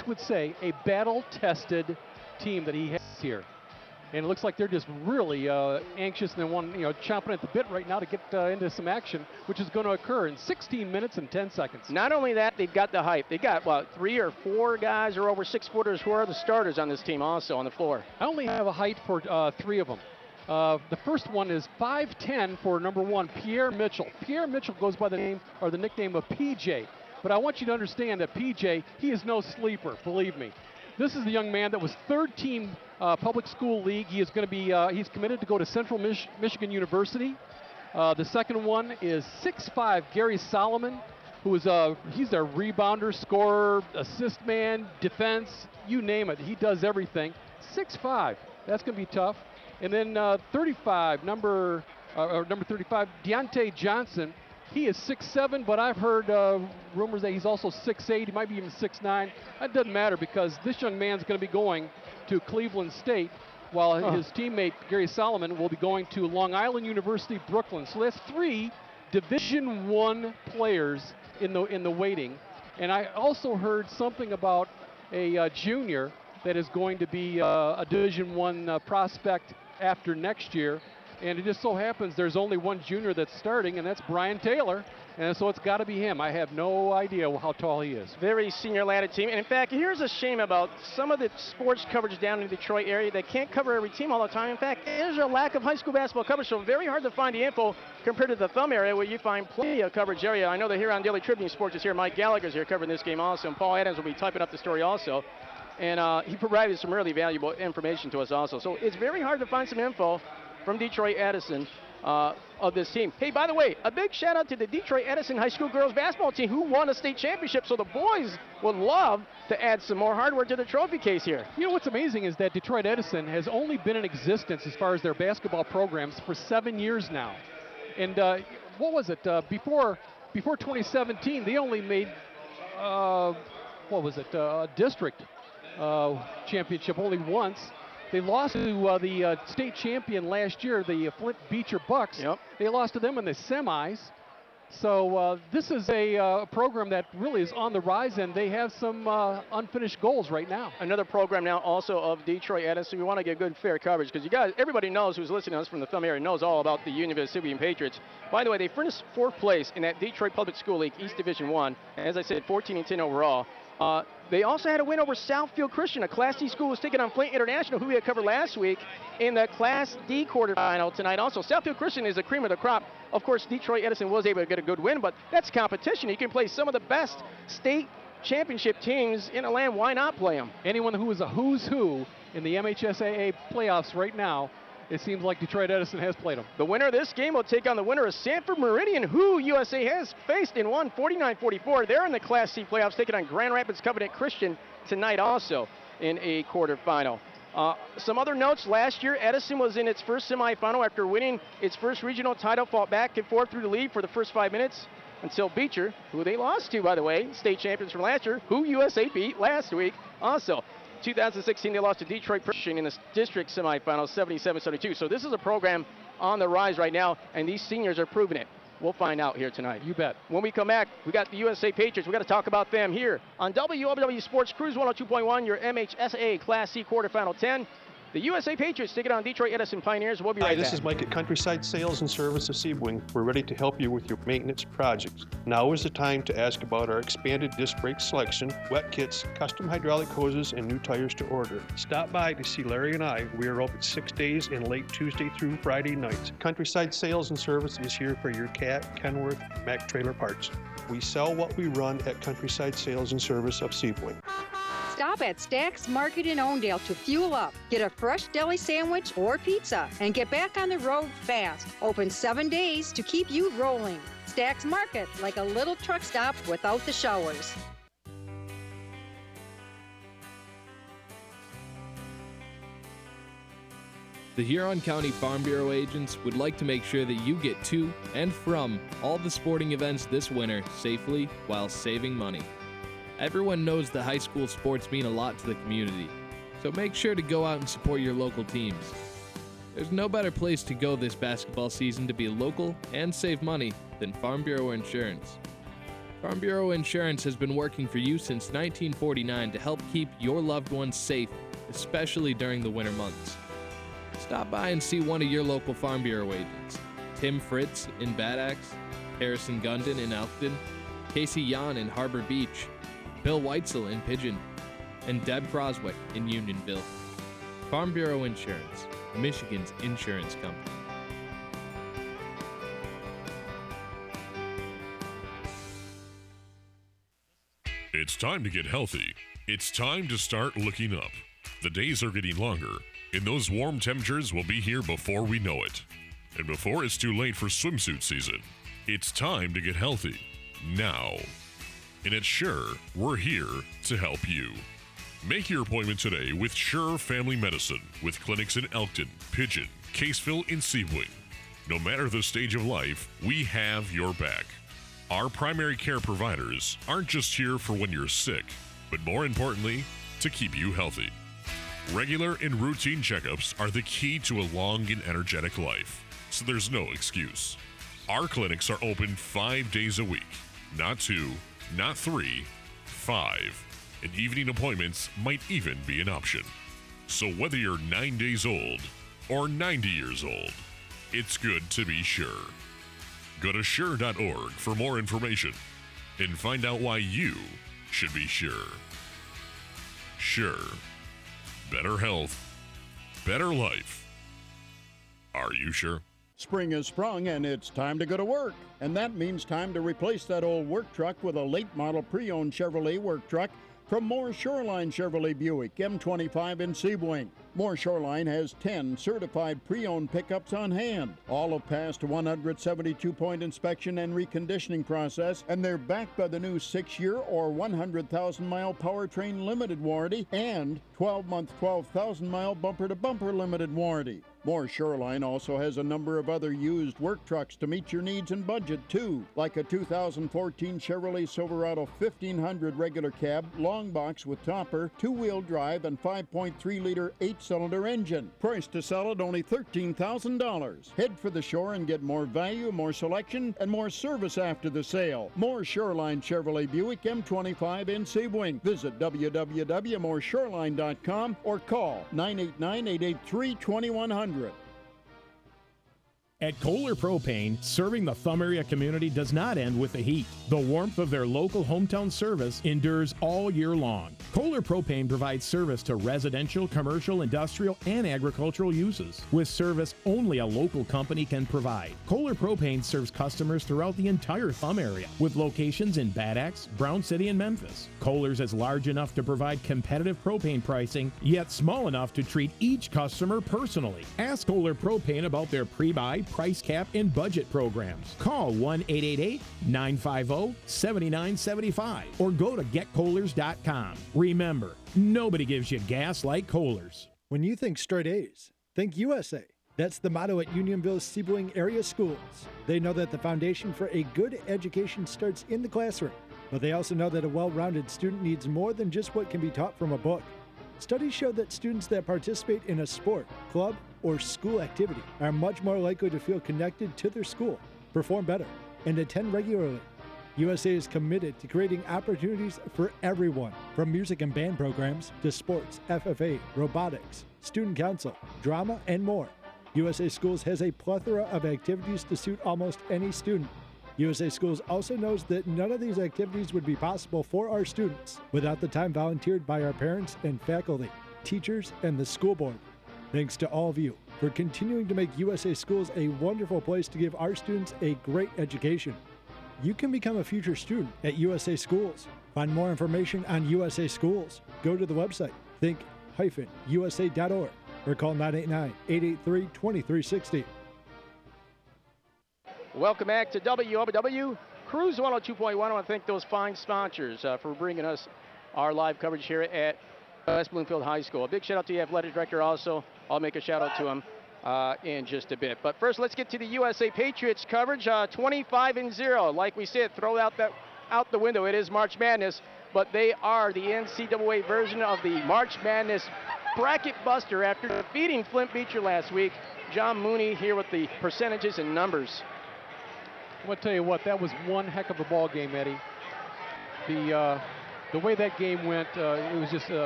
would say, a battle-tested team that he has here. And it looks like they're just really anxious and they want, chomping at the bit right now to get into some action, which is going to occur in 16 minutes and 10 seconds. Not only that, they've got the height. They've got, 3 or 4 guys who are over 6-footers who are the starters on this team also on the floor. I only have a height for 3 of them. The first one is 5'10" for number 1, Pierre Mitchell. Pierre Mitchell goes by the name or the nickname of PJ. But I want you to understand that PJ, he is no sleeper, believe me. This is the young man that was third team public school league. He is going to be, he's committed to go to Central Michigan University. The second one is 6'5", Gary Solomon, who is he's their rebounder, scorer, assist man, defense, you name it. He does everything. 6'5", that's going to be tough. And then 35, number 35, Deontay Johnson. He is 6'7", but I've heard rumors that he's also 6'8". He might be even 6'9". That doesn't matter because this young man's going to be going to Cleveland State while his teammate Gary Solomon will be going to Long Island University, Brooklyn. So that's 3 Division I players in the waiting. And I also heard something about a junior that is going to be a Division I prospect after next year. And it just so happens there's only one junior that's starting, and that's Brian Taylor. And so it's got to be him. I have no idea how tall he is. Very senior-ladded team. And in fact, here's a shame about some of the sports coverage down in the Detroit area. They can't cover every team all the time. In fact, there's a lack of high school basketball coverage, so very hard to find the info compared to the Thumb area where you find plenty of coverage area. I know the Huron Daily Tribune Sports is here. Mike Gallagher's here covering this game also, and Paul Adams will be typing up the story also. And he provided some really valuable information to us also. So it's very hard to find some info from Detroit Edison of this team. Hey, by the way, a big shout out to the Detroit Edison High School girls basketball team who won a state championship, so the boys would love to add some more hardware to the trophy case here. You know what's amazing is that Detroit Edison has only been in existence as far as their basketball programs for 7 years now. And what was it, before 2017, they only made, a district championship only once. They lost to the state champion last year, the Flint Beecher Bucks. Yep. They lost to them in the semis. So this is a program that really is on the rise, and they have some unfinished goals right now. Another program now also of Detroit Edison. We want to get good, fair coverage because you guys, everybody knows who's listening to us from the Thumb area knows all about the Union Vesuvian Patriots. By the way, they finished 4th place in that Detroit Public School League East Division I. As I said, 14-10 overall. They also had a win over Southfield Christian, a Class D school was taking on Flint International, who we had covered last week in the Class D quarterfinal tonight. Also, Southfield Christian is the cream of the crop. Of course, Detroit Edison was able to get a good win, but that's competition. You can play some of the best state championship teams in the land. Why not play them? Anyone who is a who's who in the MHSAA playoffs right now, it seems like Detroit Edison has played them. The winner of this game will take on the winner of Sanford Meridian, who USA has faced and won 49-44. They're in the Class C playoffs, taking on Grand Rapids Covenant Christian tonight also in a quarterfinal. Some other notes, last year Edison was in its first semifinal after winning its first regional title, fought back and forth through the lead for the first 5 minutes until Beecher, who they lost to, by the way, state champions from last year, who USA beat last week also. 2016, they lost to Detroit Christian in the district semifinals, 77-72. So this is a program on the rise right now, and these seniors are proving it. We'll find out here tonight. You bet. When we come back, we got the USA Patriots. We got to talk about them here on WLW Sports Cruise 102.1, your MHSAA Class C quarterfinal 10. The USA Patriots take it on Detroit Edison Pioneers. We'll be right back. Hi, this is Mike at Countryside Sales and Service of Seaboing. We're ready to help you with your maintenance projects. Now is the time to ask about our expanded disc brake selection, wet kits, custom hydraulic hoses, and new tires to order. Stop by to see Larry and I. We are open 6 days and late Tuesday through Friday nights. Countryside Sales and Service is here for your Cat, Kenworth, Mack trailer parts. We sell what we run at Countryside Sales and Service of Seaboing. Stop at Stack's Market in Owendale to fuel up. Get a fresh deli sandwich or pizza and get back on the road fast. Open 7 days to keep you rolling. Stack's Market, like a little truck stop without the showers. The Huron County Farm Bureau agents would like to make sure that you get to and from all the sporting events this winter safely while saving money. Everyone knows that high school sports mean a lot to the community, so make sure to go out and support your local teams. There's no better place to go this basketball season to be local and save money than Farm Bureau Insurance. Farm Bureau Insurance has been working for you since 1949 to help keep your loved ones safe, especially during the winter months. Stop by and see one of your local Farm Bureau agents. Tim Fritz in Bad Axe, Harrison Gundon in Elkton, Casey Yan in Harbor Beach, Bill Weitzel in Pigeon, and Deb Croswick in Unionville. Farm Bureau Insurance, Michigan's insurance company. It's time to get healthy. It's time to start looking up. The days are getting longer, and those warm temperatures will be here before we know it. And before it's too late for swimsuit season, it's time to get healthy. Now. And at Sure, we're here to help you. Make your appointment today with Sure Family Medicine with clinics in Elkton, Pigeon, Caseville, and Sebring. No matter the stage of life, we have your back. Our primary care providers aren't just here for when you're sick, but more importantly, to keep you healthy. Regular and routine checkups are the key to a long and energetic life, so there's no excuse. Our clinics are open 5 days a week, not 2, not 3, 5. And evening appointments might even be an option. So whether you're 9 days old or 90 years old, it's good to be sure. Go to sure.org for more information and find out why you should be sure. Sure. Better health. Better life. Are you sure? Spring has sprung and it's time to go to work. And that means time to replace that old work truck with a late model pre-owned Chevrolet work truck from Moore Shoreline Chevrolet Buick, M25 in Sebring. Moore Shoreline has 10 certified pre-owned pickups on hand. All have passed a 172-point inspection and reconditioning process, and they're backed by the new 6-year or 100,000-mile powertrain limited warranty and 12-month, 12,000-mile bumper-to-bumper limited warranty. Moore Shoreline also has a number of other used work trucks to meet your needs and budget, too, like a 2014 Chevrolet Silverado 1500 regular cab, long box with topper, 2-wheel drive, and 5.3-liter 8-cylinder engine. Priced to sell at only $13,000. Head for the shore and get more value, more selection, and more service after the sale. Moore Shoreline Chevrolet Buick, M25 in Sebring. Visit www.mooreshoreline.com or call 989-883-2100. At Kohler Propane, serving the Thumb area community does not end with the heat. The warmth of their local hometown service endures all year long. Kohler Propane provides service to residential, commercial, industrial, and agricultural uses, with service only a local company can provide. Kohler Propane serves customers throughout the entire Thumb area, with locations in Bad Axe, Brown City, and Memphis. Kohler's is large enough to provide competitive propane pricing, yet small enough to treat each customer personally. Ask Kohler Propane about their pre-buy, price cap, and budget programs. Call 1-888-950-7975 or go to getkohlers.com. Remember, nobody gives you gas like Kohlers. When you think straight A's, think USA. That's the motto at Unionville's Sebring area schools. They know that the foundation for a good education starts in the classroom, but they also know that a well-rounded student needs more than just what can be taught from a book. Studies show that students that participate in a sport, club, or school activity are much more likely to feel connected to their school, perform better, and attend regularly. USA is committed to creating opportunities for everyone, from music and band programs to sports, FFA, robotics, student council, drama, and more. USA Schools has a plethora of activities to suit almost any student. USA Schools also knows that none of these activities would be possible for our students without the time volunteered by our parents and faculty, teachers, and the school board. Thanks to all of you for continuing to make USA Schools a wonderful place to give our students a great education. You can become a future student at USA Schools. Find more information on USA Schools. Go to the website, think-usa.org, or call 989-883-2360. Welcome back to WOW Cruise 102.1. I want to thank those fine sponsors for bringing us our live coverage here at West Bloomfield High School. A big shout out to the athletic director also. I'll make a shout out to him in just a bit. But first, let's get to the USA Patriots coverage. 25-0. Like we said, throw out the window. It is March Madness, but they are the NCAA version of the March Madness bracket buster after defeating Flint Beecher last week. John Mooney here with the percentages and numbers. I'm going to tell you what, that was one heck of a ball game, Eddie. the way that game went, it was just